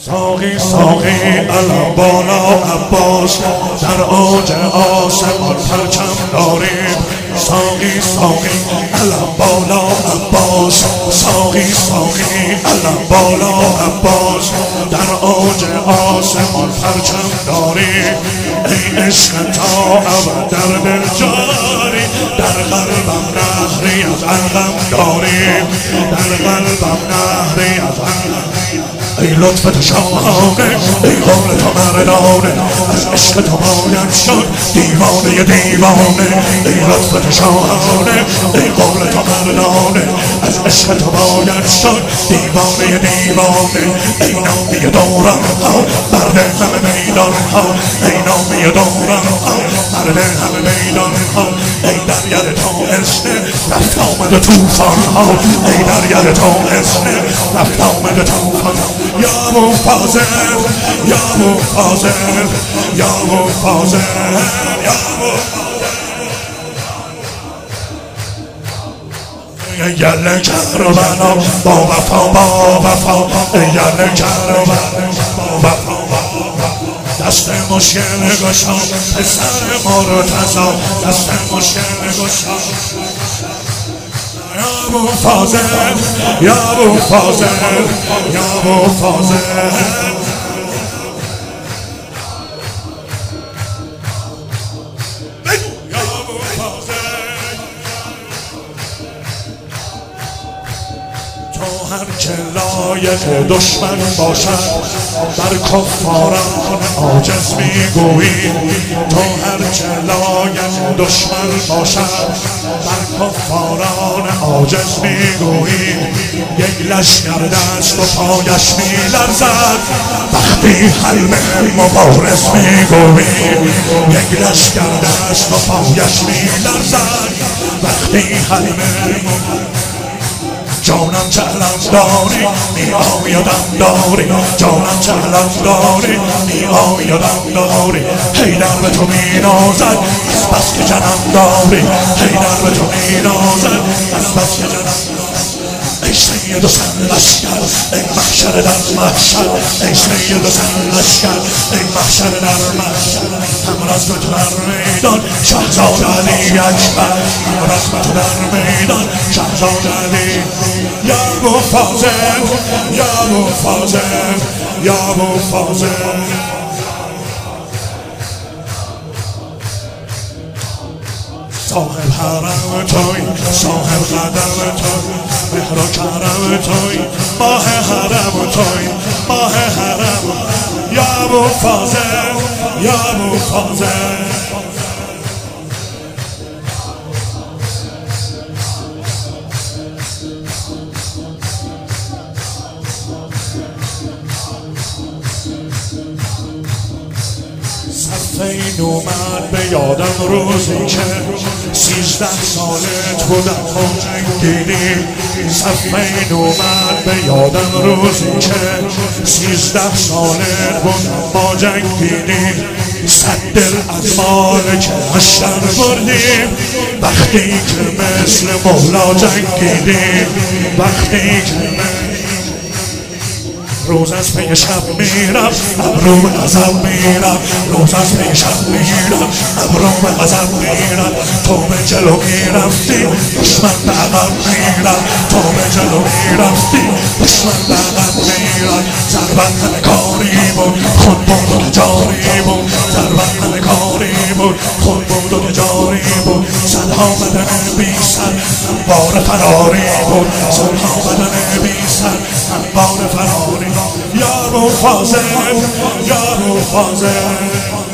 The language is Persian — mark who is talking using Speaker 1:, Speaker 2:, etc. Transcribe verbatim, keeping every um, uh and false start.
Speaker 1: ساقی ساقی علم بالا عباس، در اوج آسمان پرچم داریم. ساقی ساقی علم بالا عباس، ساقی ساقی علم بالا عباس، در اوج آسمان پرچم داریم. ای عشق تا ابد در دل جاری، در قلبم نهری از علم داریم، در قلبم نهری از علم. ای لطف تو شاهانه، ای قول تو مردانه، از عشق تو باید شد دیوانه دیوانه. ای لطف تو شاهانه، ای قول تو مردانه، از عشق تو باید شد دیوانه دیوانه. ای نامی دوران ها، مرد همه میدان ها، ای نامی دوران ها، مرد همه میدان ها. ای دریا تابستان رفت آمد توفان ها، ای دریا تابستان رفت آمد توفان ها. یا مفاضل یا مفاضل یا مفاضل یا مفاضل. یل کربلا با وفا با وفا، یل کربلا با وفا. دست مشکل گشا پسر مرتضی، دست مشکل گشا. یا مفاضل یا مفاضل یا مفاضل. تو هر که لایق دشمن باشد، بر کفاران عاجز میگویی. تو هر که لایق دشمن باشد، بر کفاران عاجز میگویی. یک لشکر دست و پایش میلرزد، وقتی حلم مبارز میگویی. یک لشکر دست و پایش میلرزد، وقتی حلم مبارز. جانم چهلم داری می آیدم داری، جانم چهلم داری می آیدم داری. حیدر به تو می نازد از بس که جنم داری، حیدر به تو می نازد از بس که جنم داری. ای سید و سرلشکر، ای محشر در محشر، ای سید و سرلشکر، ای محشر در محشر. همراز به تو در میدان شهزاد علی اکبر، همراز به تو در میدان شهزاد علی. یا مفاضل یا مفاضل یا مفاضل. صاحب حرم توی، صاحب قدم توی، مهر و کرم توی، ماه حرم توی، ماه حرم. یا مفاضل یا مفاضل. صفین اومد به یادم روزی که سیزده سالت بودم ما جنگیدیم. صفین اومد به یادم روزی که سیزده سالت بودم ما جنگیدیم. صد دل از مال که اشتر بردیم، وقتی که مثل مولا جنگیدیم. وقتی که روز از پی شب میرم ابروم غضب میرم، روز از پی شب میرم ابروم غضب میرم. تو به جلو میرفتی دشمن به عقب میرم، تو به جلو میرفتی دشمن به عقب میرم. ضربت همه کاری بود خود بود و جاری بود، ضربت همه کاری بود خود بود و جاری بود. صدها بدن بی سر انبار فراری بود، صدها بدن بی سر انبار فراری. یا مفاضل یا مفاضل.